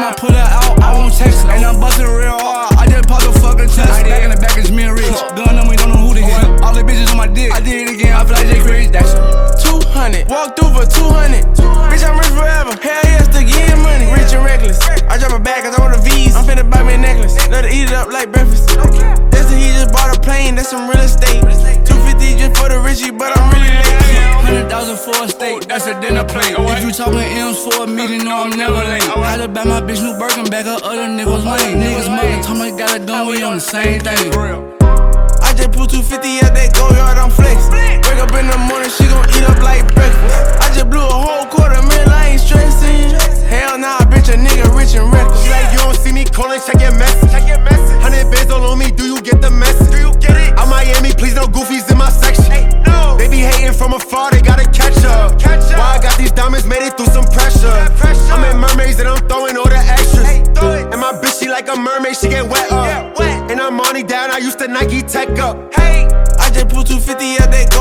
I'ma pull her out, I won't text her. And I'm bustin' real hard, I just popped the fucking chest. Back in the back, it's me and Rich. Gun on me, don't know who to hit. All the bitches on my dick, I did it again, I feel like Jay Chris. That's 200, walk through for 200. Bitch, I'm rich forever. Hell yeah, still getting money. Rich and reckless. I drop my bag cause I want the V's. I'm finna buy me a necklace. Let her eat it up like breakfast. That's he just bought a plane, that's some real estate. 250 just for the Richie, but I'm really late. 100,000 for a steak, that's a dinner plate. If you talking M's for a meeting, no, I'm never late. Had to buy my bitch new Birkin bag, her other niggas lame. Niggas mother told me got a gun, we on the same thing. I just put 250 at that go yard, I'm flexin'. Wake up in the morning, she gon' eat up like breakfast. I just blew a whole $250,000, I ain't stressing. Hell nah, bitch, a nigga rich and reckless. Like you don't see me callin', check your message. 100 bands all on me, do you get the message? Do you get it? I'm Miami, please no goofies in my section. Hey, no. They be hating from afar, they gotta catch up. Why I got these diamonds, made it through some pressure. I'm in mermaids and I'm throwing all the extras. Hey, and my bitch, she like a mermaid, she get wet up. And I'm money down, I used to Nike Tech up. Hey, I just put 250 at that